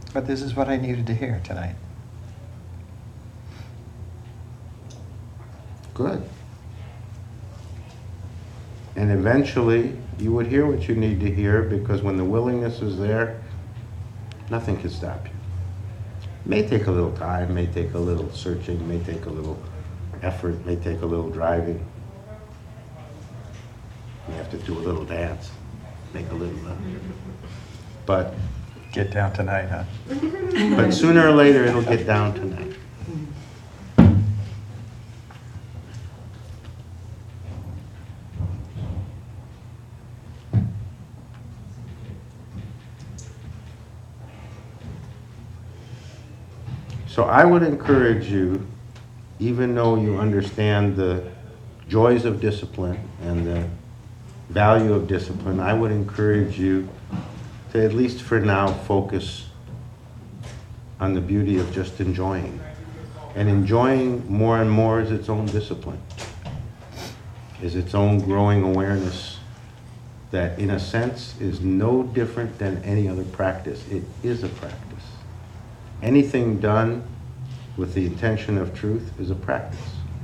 But this is what I needed to hear tonight. Good. And eventually, you would hear what you need to hear, because when the willingness is there, nothing can stop you. It may take a little time, may take a little searching, may take a little effort, may take a little driving. You have to do a little dance, make a little, but Get down tonight, huh? but sooner or later it'll get down tonight. So I would encourage you, even though you understand the joys of discipline and the value of discipline, I would encourage you to, at least for now, focus on the beauty of just enjoying. And enjoying more and more is its own discipline, is its own growing awareness that, in a sense, is no different than any other practice. It is a practice. Anything done with the intention of truth is a practice.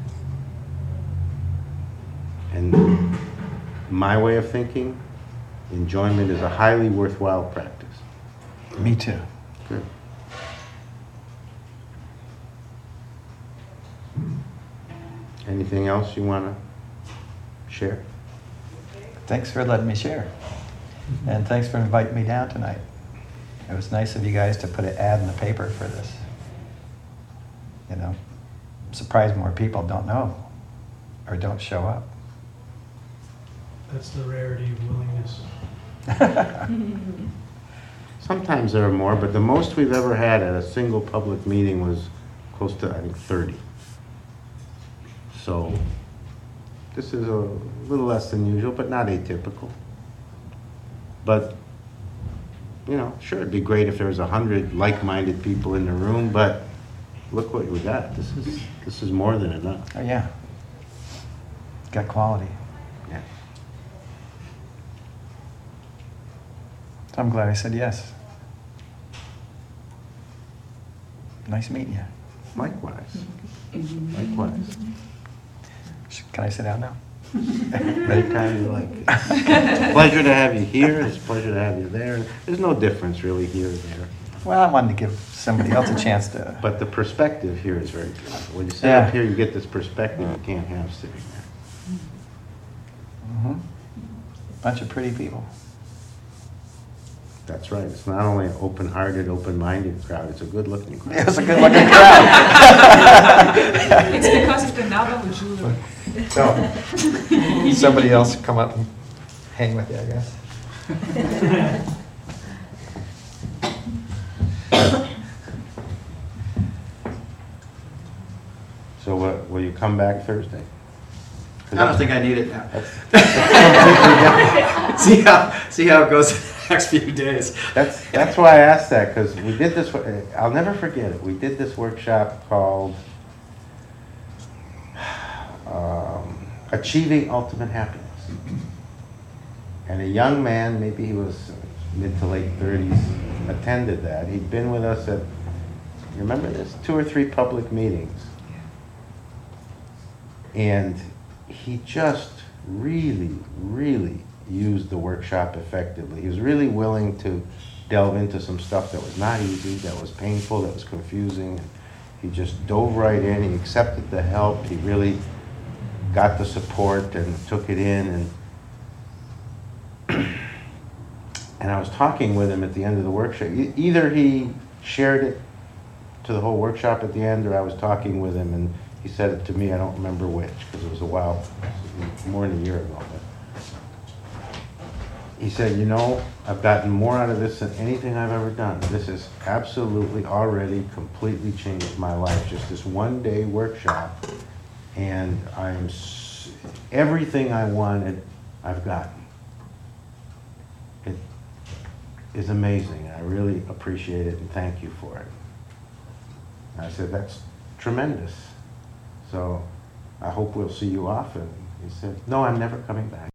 And my way of thinking, enjoyment is a highly worthwhile practice. Me too. Good. Anything else you want to share? Thanks for letting me share. And thanks for inviting me down tonight. It was nice of you guys to put an ad in the paper for this. You know, I'm surprised more people don't know or don't show up. That's the rarity of willingness. Sometimes there are more, but the most we've ever had at a single public meeting was close to, I think, 30. So this is a little less than usual, but not atypical. But, you know, sure, it'd be great if there was 100 like-minded people in the room, but look what we got. This is more than enough. Oh yeah, got quality. Yeah. So I'm glad I said yes. Nice meeting you. Likewise. Likewise. Can I sit down now? Anytime you like. It's a pleasure to have you here. It's a pleasure to have you there. There's no difference really here or there. Well, I wanted to give somebody else a chance to. But the perspective here is very good. When you sit Yeah. up here, you get this perspective you can't have sitting there. Bunch of pretty people. That's right. It's not only an open-hearted, open-minded crowd, it's a good-looking crowd. It was a good looking crowd. It's because it's been novel with Julie. So, somebody else come up and hang with you, I guess. So will you come back Thursday? I don't think I need it now. That's see how it goes the next few days. that's why I asked that, because we did this, I'll never forget it. We did this workshop called Achieving Ultimate Happiness. And a young man, maybe he was mid to late 30s, attended that. He'd been with us at, you remember this, 2 or 3 public meetings. And he just really, really used the workshop effectively. He was really willing to delve into some stuff that was not easy, that was painful, that was confusing. He just dove right in. He accepted the help. He really got the support and took it in. And I was talking with him at the end of the workshop. Either he shared it to the whole workshop at the end, or I was talking with him and he said it to me. I don't remember which, because it was a while, more than a year ago. But he said, you know, I've gotten more out of this than anything I've ever done. This has absolutely already completely changed my life. Just this one-day workshop, and everything I wanted, I've gotten. It is amazing. I really appreciate it and thank you for it. And I said, that's tremendous. So I hope we'll see you often. He said, no, I'm never coming back.